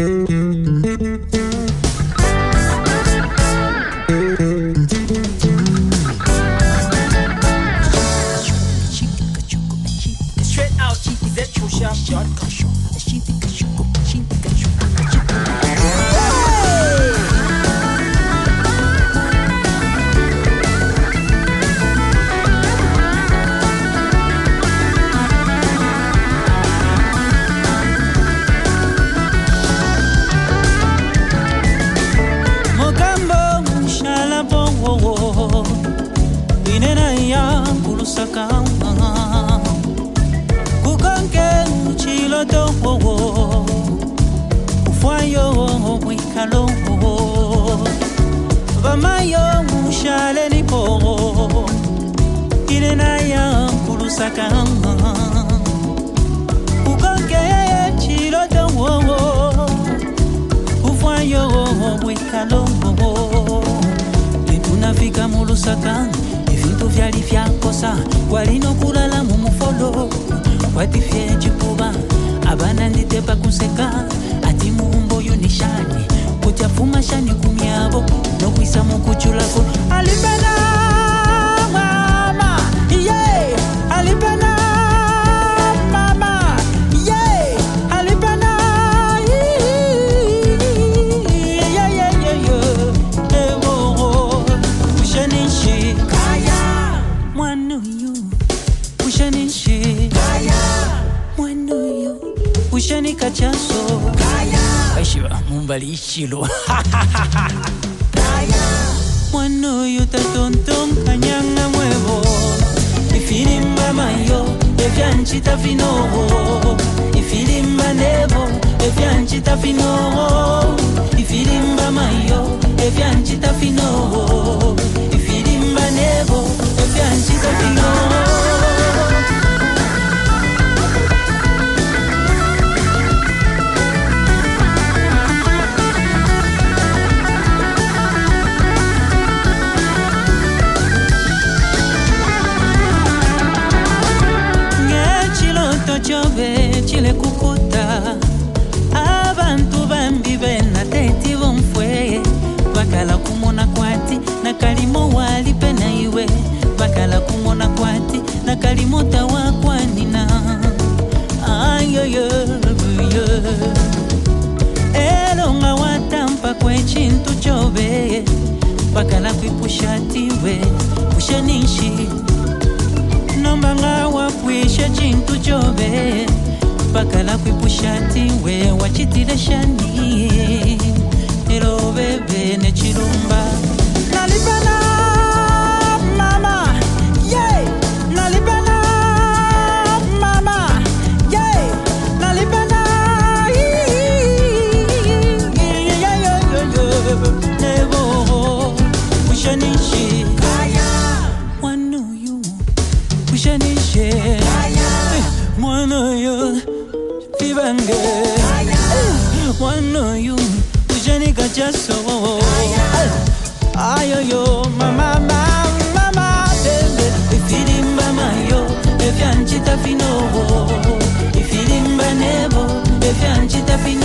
Tunafika mulusaka evintu vyali vyakosa walino kulala mumufolo watifye chikuba abana nditepa kuseka ati muumbo yunishani kuchafuma shani kumyabo nokwisa mukuchulako alipena mama yeah alipena mama yeah alipena Ushani kachaso Kaya Aishiwa mumbali ishilo Kaya Mwano yu tatontom kanyanga mwevo Ifilimba mayo Efyanchita fino Ifilimba nebo Efyanchita fino Ifilimba mayo Efyanchita fino Ifilimba nebo Efyanchita fino Chove chile kukuta abantu bambi bena teti bomfwe bakala kumona kwati na kalimo wali pena iwe bakala kumona kwati na kalimo tawa kwanina ayoyo elonga watampa kwe chintu chove bakala kwipushatiwe ushanishi Nombanga wapwisha chintu chove Pakala kwipushati we wachitile shani Ero bebe ne chirumba Nalipana mama yeah Nalipana mama yeah Nalipana Nebo Ushanishi Ushanishe Mwana yo Vivange Mwana yo Ushanika chaso Ayoyo Mama Mama Bebe Ifilimba mayo Efyanchita fino Ifilimba nebo Efyanchita fino